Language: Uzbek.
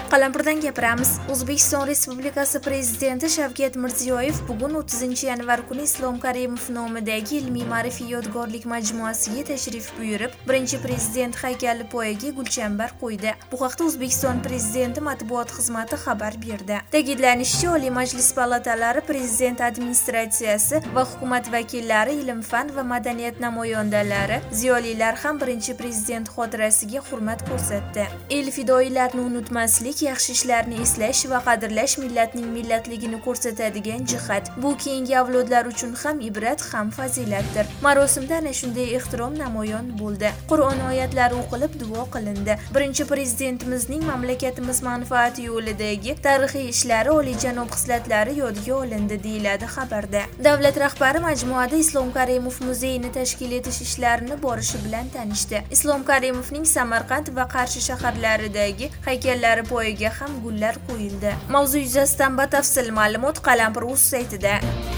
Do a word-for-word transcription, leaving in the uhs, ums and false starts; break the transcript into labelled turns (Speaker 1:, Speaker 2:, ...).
Speaker 1: Qalampirdan gapiramiz. O'zbekiston Respublikasi Prezidenti Shavkat Mirziyoyev bugun o'ttizinchi yanvar kuni Islom Karimov nomidagi ilmiy-ma'rifiy yodgorlik majmuasiga tashrif buyurib, birinchi prezident haykali poyiga gulchambar qo'ydi. Bu haqda O'zbekiston Prezidenti matbuot xizmati xabar berdi. Ta'kidlanishicha, Oliy Majlis palatalari, Prezident administratsiyasi va hukumat vakillari, ilm-fan va madaniyat namoyandalari, ziyolilar ham birinchi prezident xotirasiga hurmat ko'rsatdi. El fidoilarni unutmaslik, yaxshi ishlarni eslash va qadrlash millatning millatligini ko'rsatadigan jihat. Bu keyingi avlodlar uchun ham ibrat, ham fazilatdir. Marosimda ana shunday ehtirom namoyon bo'ldi. Qur'on oyatlari o'qilib, duo qilindi. Birinchi prezidentimizning mamlakatimiz manfaati yo'lidagi tarixiy ishlari, oliyjanob xislatlari yodga olindi, deyiladi xabarda. Davlat rahbari majmuada Islom Karimov muzeyini tashkil etish ishlarini borishi bilan tanishdi. Islom Karimovning Samarqand va Qarshi shaharlaridagi haykallari poyiga ham gullar qo'yildi. Mavzu yuzasidan batafsil ma'lumot Qalampir.uz saytida.